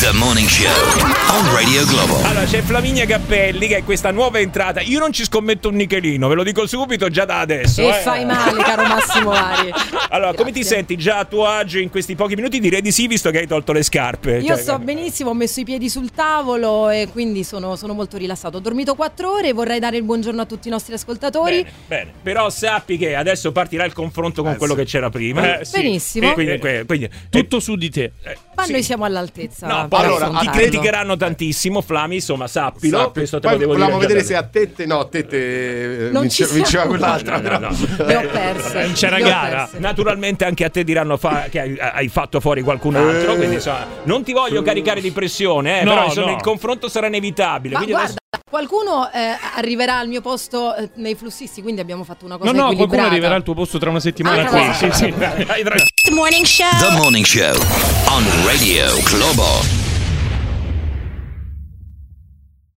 The Morning Show on Radio Globo. Allora c'è Flaminia Cappelli che è questa nuova entrata. Io non ci scommetto un nichelino, ve lo dico subito già da adesso. E fai male, caro Massimo Vari. Allora, come ti senti già a tuo agio in questi pochi minuti? Direi di sì, visto che hai tolto le scarpe. Io sto benissimo, ho messo i piedi sul tavolo e quindi sono molto rilassato. Ho dormito 4 ore e vorrei dare il buongiorno a tutti i nostri ascoltatori. Bene. Però sappi che adesso partirà il confronto con quello che c'era prima. Sì. Benissimo. Quindi tutto su di te. Ma noi siamo all'altezza. No, allora ti criticheranno tantissimo, Flami, insomma, sappilo. Questo te lo devo volevamo dire. Vedere se a Tette vinceva quell'altra. No. Le ho perse. C'era gara. Naturalmente anche a te diranno che hai fatto fuori qualcun altro, quindi insomma, non ti voglio caricare di pressione, però insomma, il confronto sarà inevitabile. Ma guarda, qualcuno arriverà al mio posto nei flussisti, quindi abbiamo fatto una cosa equilibrata. Qualcuno arriverà al tuo posto tra una settimana qui. Sì. The Morning Show on Radio Globo.